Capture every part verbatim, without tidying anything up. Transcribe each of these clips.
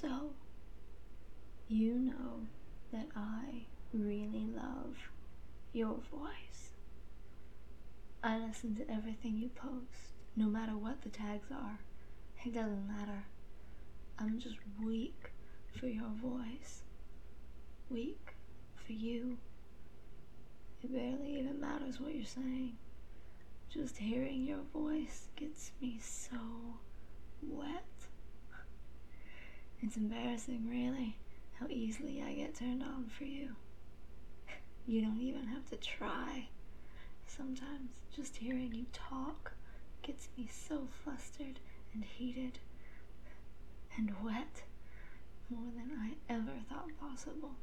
So, you know that I really love your voice. I listen to everything you post, no matter what the tags are. It doesn't matter. I'm just weak for your voice. Weak for you. It barely even matters what you're saying. Just hearing your voice gets me so wet. It's embarrassing, really, how easily I get turned on for you. You don't even have to try. Sometimes just hearing you talk gets me so flustered and heated and wet, more than I ever thought possible.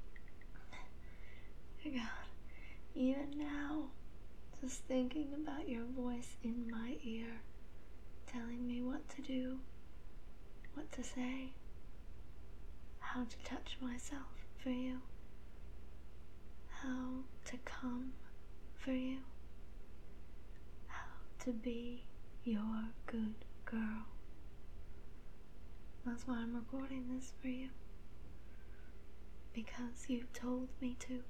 God, even now, just thinking about your voice in my ear, telling me what to do, what to say, how to touch myself for you, how to come for you, how to be your good girl. That's why I'm recording this for you, because you told me to,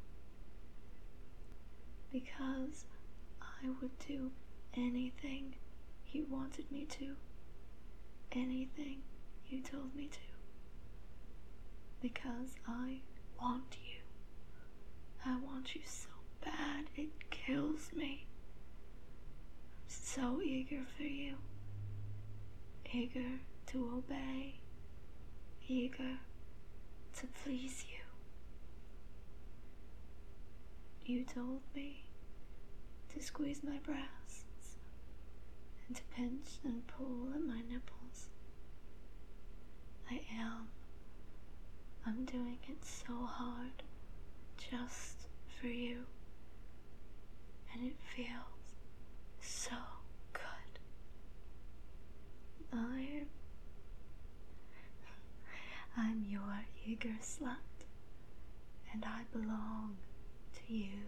because I would do anything you wanted me to, anything you told me to, because I want you. I want you so bad, it kills me. I'm so eager for you, eager to obey, eager to please you. You told me to squeeze my breasts and to pinch and pull at my nipples. I am. I'm doing it so hard, just for you. And it feels so good. I'm... I'm your eager slut, and I belong to you.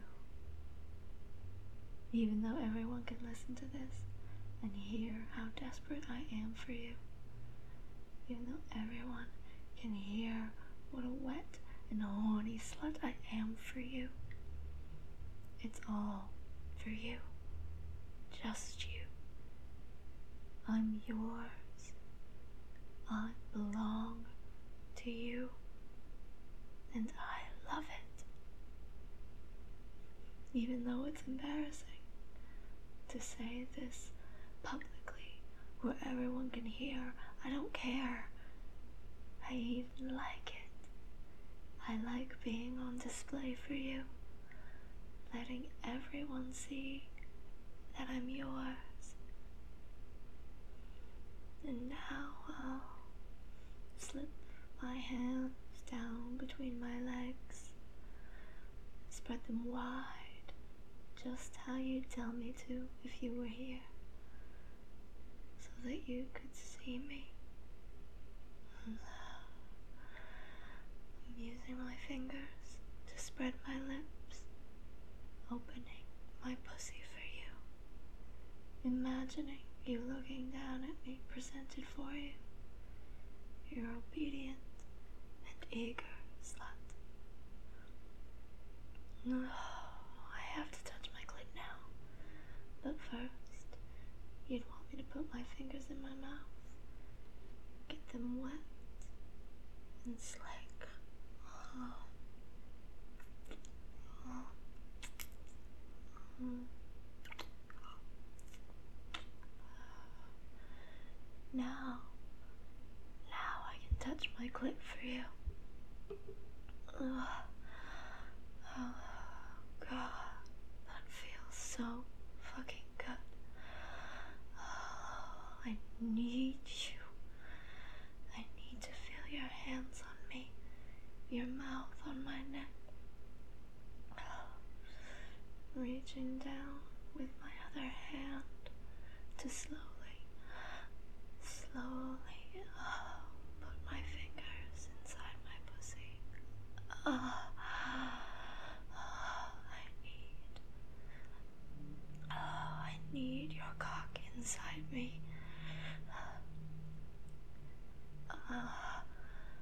Even though everyone can listen to this and hear how desperate I am for you. Even though everyone can hear what a wet and horny slut I am for you. It's all for you. Just you. I'm yours. I belong to you. And I love it. Even though it's embarrassing to say this publicly where everyone can hear, I don't care. I even like it. I like being on display for you, letting everyone see that I'm yours. And now I'll slip my hands down between my legs, spread them wide, just how you'd tell me to if you were here, so that you could see me. I'm using my fingers to spread my lips, opening my pussy for you, imagining you looking down at me, presented for you, your obedient and eager slut. Oh, I have to touch my clit now, but first, you'd want me to put my fingers in my mouth, get them wet and slick. Oh. Oh. Mm. Now, now I can touch my clit for you. Oh, oh God, that feels so fucking good. Oh, I need you. I need to feel your hands on me, your mouth on my neck. Reaching down with my other hand to slowly, slowly oh, put my fingers inside my pussy. Oh, oh, I need, oh, I need your cock inside me. Oh,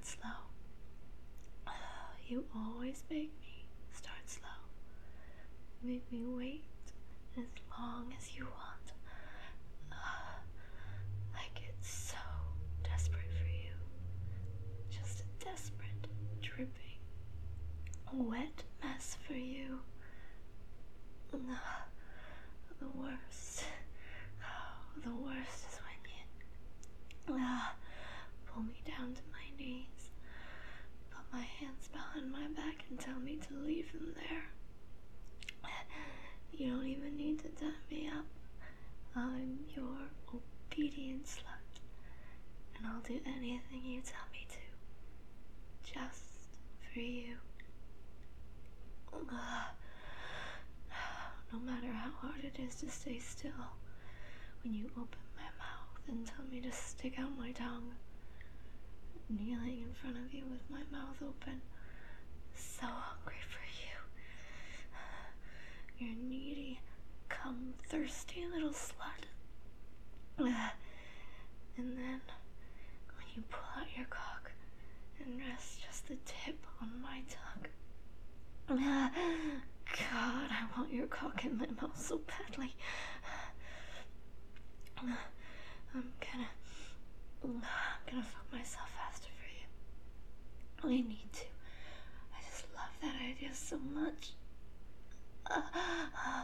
start slow. You always make me start slow. Make me wait as long as you want. I get so desperate for you. Just a desperate, dripping, wet mess for you. The worst. The worst is when you uh, pull me down to my knees, put my hands behind my back and tell me to leave them there. You don't even need to tie me up. I'm your obedient slut, and I'll do anything you tell me to, just for you. Uh, no matter how hard it is to stay still, when you open my mouth and tell me to stick out my tongue, kneeling in front of you with my mouth open, so hungry for you. You're needy, cum thirsty little slut. Uh, and then, when you pull out your cock and rest just the tip on my tongue, uh, God, I want your cock in my mouth so badly. I'm gonna, I'm gonna fuck myself faster for you. I need to. I just love that idea so much. Uh, uh,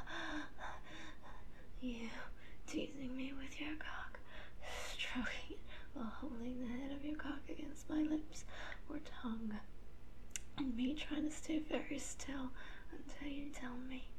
you teasing me with your cock, stroking it while holding the head of your cock against my lips or tongue, and me trying to stay very still until you tell me.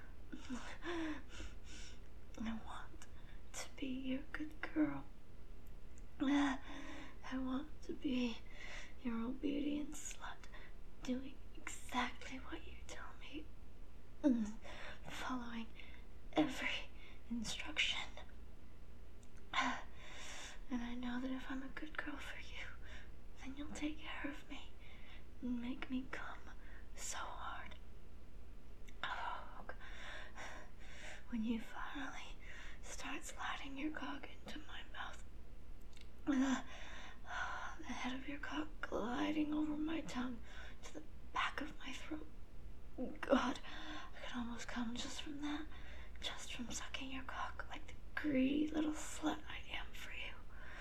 I want to be your good girl. Uh, I want to be your obedient slut, doing exactly what you tell me, mm, following every instruction. Uh, and I know that if I'm a good girl for you, then you'll take care of me and make me come so hard. Oh, when you finally start sliding your cock into my mouth, uh, the head of your cock gliding over my tongue to the back of my throat. God, I could almost come just from that, just from sucking your cock like the greedy little slut I am for you.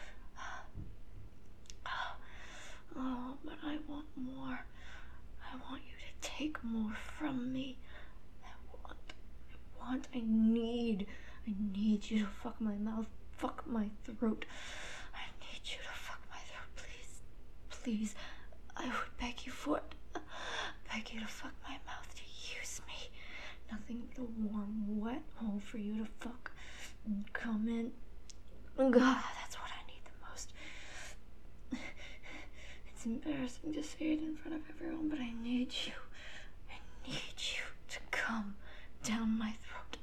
Oh, oh, but I want more. I want you to take more from me. I want, I want, I need, I need you to fuck my mouth, fuck my throat. I need you to fuck my throat, please. Please, I would beg you for it. Beg you to fuck my mouth, to use me. Nothing but a warm, wet hole for you to fuck and come in. God, that's what I need the most. It's embarrassing to say it in front of everyone, but I need you. I need you to come down my throat.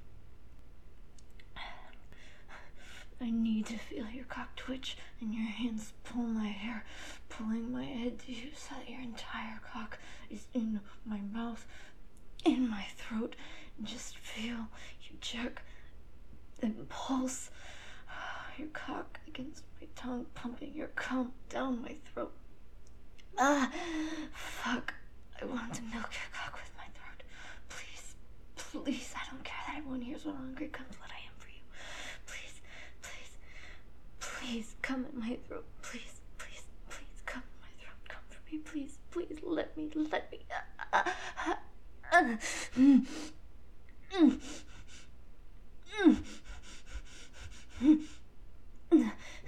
I need to feel your cock twitch and your hands pull my hair, pulling my head to you so that your entire cock is in my mouth, in my throat, and just feel you jerk and pulse your cock against my tongue, pumping your cum down my throat. Ah, fuck. I want to milk your cock with my throat. Please, please, I don't care that everyone hears what a hungry cum slut I am for you. Please, please, please, come in my throat. Please, please, please, come in my throat. Come for me, please, please, let me, let me. Uh, uh, uh, mm, mm, mm, mm, mm.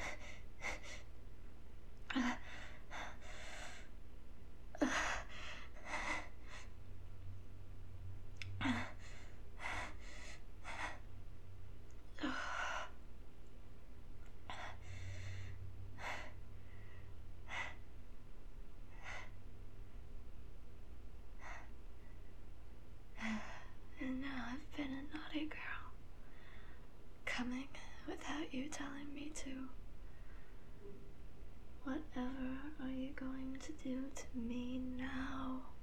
And now I've been a naughty girl, coming without you telling me to. Whatever are you going to do to me now?